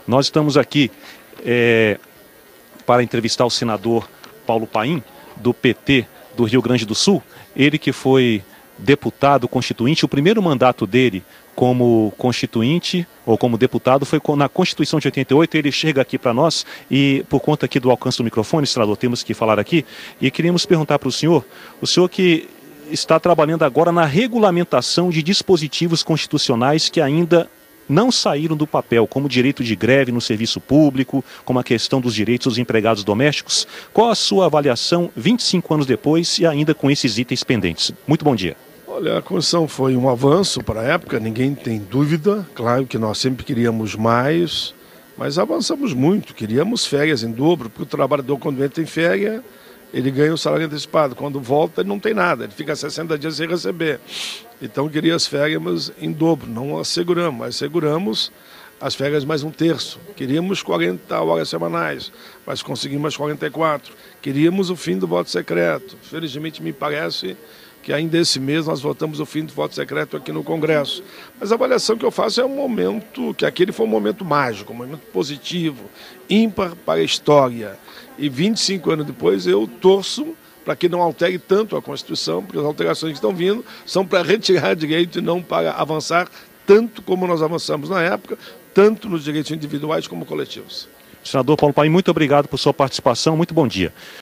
Nós estamos aqui para entrevistar o senador Paulo Paim, do PT do Rio Grande do Sul. Ele que foi deputado constituinte, o primeiro mandato dele como constituinte ou como deputado foi na Constituição de 88. Ele chega aqui para nós e, por conta aqui do alcance do microfone, senador, temos que falar aqui, e queríamos perguntar para o senhor que está trabalhando agora na regulamentação de dispositivos constitucionais que ainda não saíram do papel, como o direito de greve no serviço público, como a questão dos direitos dos empregados domésticos. Qual a sua avaliação 25 anos depois e ainda com esses itens pendentes? Muito bom dia. Olha, a Constituição foi um avanço para a época, ninguém tem dúvida. Claro que nós sempre queríamos mais, mas avançamos muito. Queríamos férias em dobro, porque o trabalhador, quando entra em férias, ele ganha o salário antecipado. Quando volta, ele não tem nada, ele fica 60 dias sem receber. Então, queria as férias em dobro, não asseguramos, mas asseguramos as férias mais um terço. Queríamos 40 horas semanais, mas conseguimos 44. Queríamos o fim do voto secreto. Felizmente, me parece que ainda esse mês nós votamos o fim do voto secreto aqui no Congresso. Mas a avaliação que eu faço é um momento, que aquele foi um momento mágico, um momento positivo, ímpar para a história. E 25 anos depois eu torço para que não altere tanto a Constituição, porque as alterações que estão vindo são para retirar direito e não para avançar tanto como nós avançamos na época, tanto nos direitos individuais como coletivos. Senador Paulo Paim, muito obrigado por sua participação, muito bom dia.